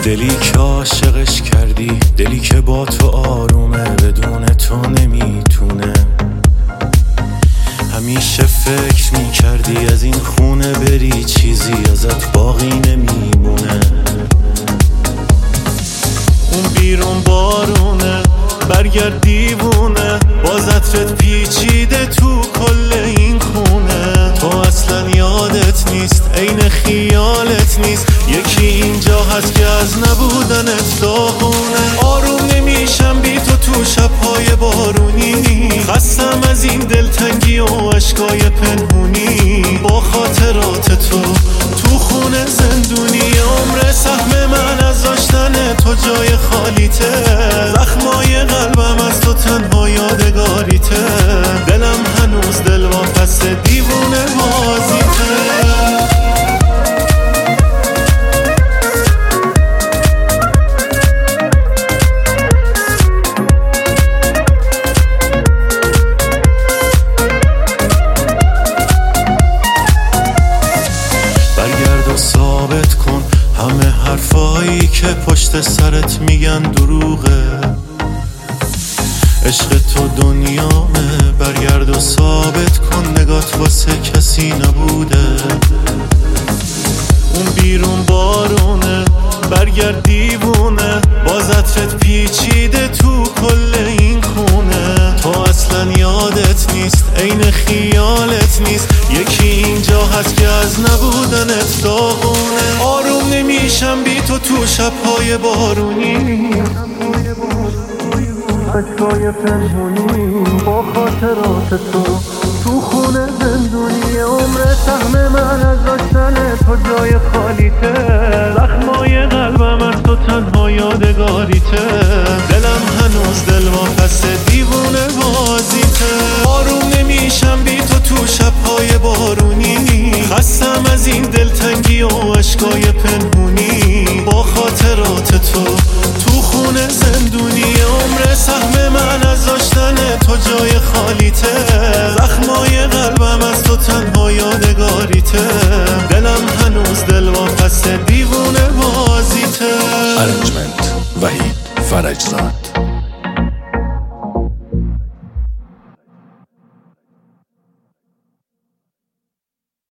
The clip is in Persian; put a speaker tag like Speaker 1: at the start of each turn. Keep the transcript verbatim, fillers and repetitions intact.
Speaker 1: دلی که عاشقش کردی، دلی که با تو آرومه، بدون تو نمیتونه. همیشه فکر میکردی از این خونه بری، چیزی ازت باقی نمیمونه. اون بیرون بارونه، برگرد دیوونه، باز عطرت پیچیده تو کل این خونه. تو اصلا یادت نیست، عین خیالت نیست. یکی اینجا هست که از نبودنت داغونه. آروم نمیشم بی تو تو شب‌های بارونی، خستم از این دلتنگی و عشقای پنهونی. با خاطرات تو تو خونه زندونی، عمر سهم من از داشتن تو جای خالیته. زخمای قلبم از تو تنها یادگاریته. دلم هنوز دل واپس دیوونه بازیته. ثابت کن همه حرفایی که پشت سرت میگن دروغه. عشق تو دنیامه، برگرد و ثابت کن نگات واسه کسی نبوده. اون بیرون بارونه، برگرد دیوونه، باز عطرت پیچیده تو کل این خونه. تو اصلا یادت نیست، عین خیالت نیست. یکی اینجا هست که از نبودنت داغونه. آروم نمیشم بی تو تو شب‌های بارونی، عشقای پنهونی. با خاطرات تو تو خونه زندونی، عمر سهم من از داشتن تو جای خالیته. زخمای قلبم از تو تنها یادگاریته. دلم هنوز دل واپس دیوونه بازیته. آروم نمیشم بی تو تو شب‌های بارونی، خستم از این دلتنگی و عشقای پنهونی. با خاطرات تو تو خونه زندونی، عمر سهم من از داشتن تو جای خالیته. زخمای قلبم از تو تنها یادگاریته. دلم هنوز دل واپس دیوونه بازیته.
Speaker 2: ارنجمنت وحید فرجزاد.